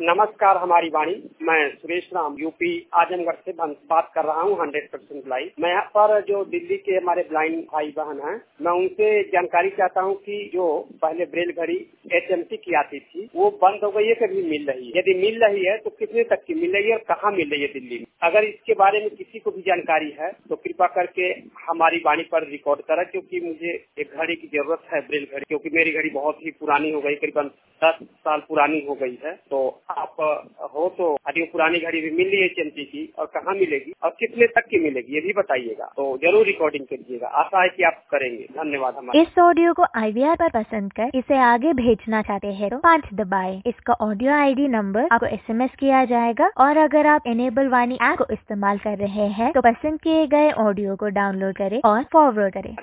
नमस्कार हमारी वाणी। मैं सुरेश राम यूपी आजमगढ़ से बात कर रहा हूँ 100% ब्लाइंड। मैं यहाँ पर जो दिल्ली के हमारे ब्लाइंड भाई बहन हैं, मैं उनसे जानकारी चाहता हूँ कि जो पहले ब्रेल घड़ी HMT की आती थी वो बंद हो गई है, कभी मिल रही है? यदि मिल रही है तो कितने तक की मिल रही है और कहाँ मिल रही है दिल्ली में? अगर इसके बारे में किसी को भी जानकारी है तो कृपा करके हमारी वाणी पर रिकॉर्ड करें, क्योंकि मुझे एक घड़ी की जरूरत है, ब्रेल घड़ी, क्योंकि मेरी घड़ी बहुत ही पुरानी हो गई, करीबन 10 साल पुरानी हो गई है। तो आप हो तो अभी पुरानी घड़ी भी मिल रही है HMT की, और कहाँ मिलेगी और कितने तक की मिलेगी ये भी बताइएगा। तो जरूर रिकॉर्डिंग करिएगा, आशा है कि आप करेंगे। धन्यवाद। हमारे इस ऑडियो को IVR पर पसंद कर इसे आगे भेजना चाहते हैं तो 5 दबाएं। इसका ऑडियो ID नंबर आपको SMS किया जाएगा, और अगर आप इनेबल वाणी ऐप को इस्तेमाल कर रहे हैं तो पसंद किए गए ऑडियो को डाउनलोड करें और फॉरवर्ड करें।